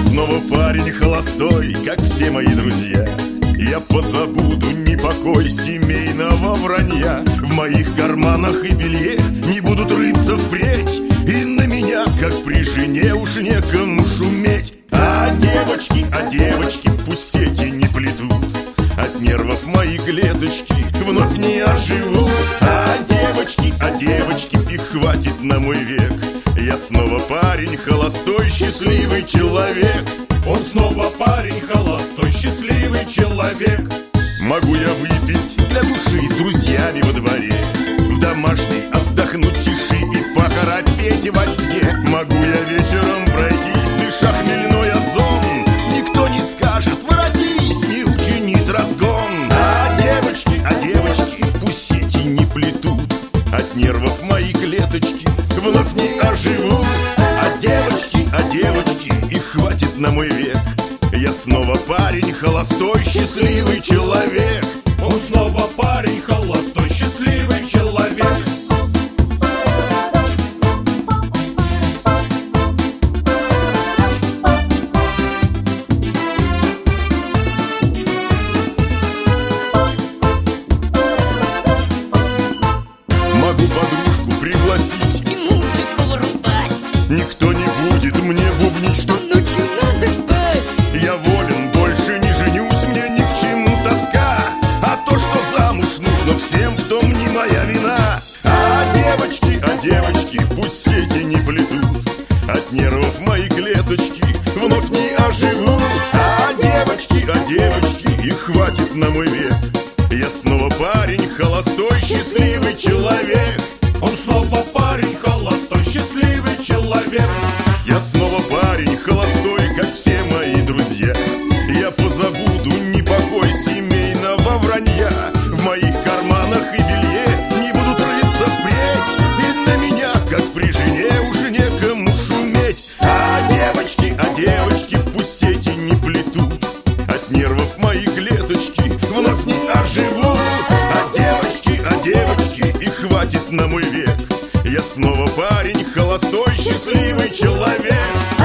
снова парень холостой, как все мои друзья. Я позабуду непокой семейного вранья. В моих карманах и белье не будут рыться впредь, и на меня, как при жене, уж некому шуметь. А девочки, пусть сети не плетут, от нервов мои клеточки вновь не оживут. А девочки, их хватит на мой век. Я снова парень холостой, счастливый человек. Он снова парень холостой, счастливый человек. Могу я выпить для души с друзьями во дворе, в домашней отдохнуть тиши и похрапеть во сне. Могу я вечером пройтись, дыша хмельной озон. Никто не скажет: воротись, не учинит разгон. А девочки, пусть сети не плетут, от нервов мои клеточки вновь не оживут. А девочки, их хватит на мой век. Я снова парень холостой, счастливый человек. Он снова парень холостой, счастливый человек. Могу подружку пригласить И музыку врубать. Никто не будет мне бубнить, что Ночью надо спать. я волен, больше не женюсь, мне ни к чему тоска. А то, что замуж нужно всем, в том не моя вина. А девочки, пусть сети не плетут, от нервов мои клеточки вновь не оживут. А девочки, их хватит на мой век. Я снова парень холостой, счастливый человек. Он снова парень холостой, счастливый человек. Я снова парень холостой, как все мои друзья. Я позабуду непокой семейного вранья. В моих карманах и белье не будут рыться впредь, и на меня, как при жене, уже некому шуметь. А девочки, пусть сети не плетут, от нервов мои клеточки вновь не оживут. А девочки, их хватит на мой век. Я снова парень холостой, счастливый человек.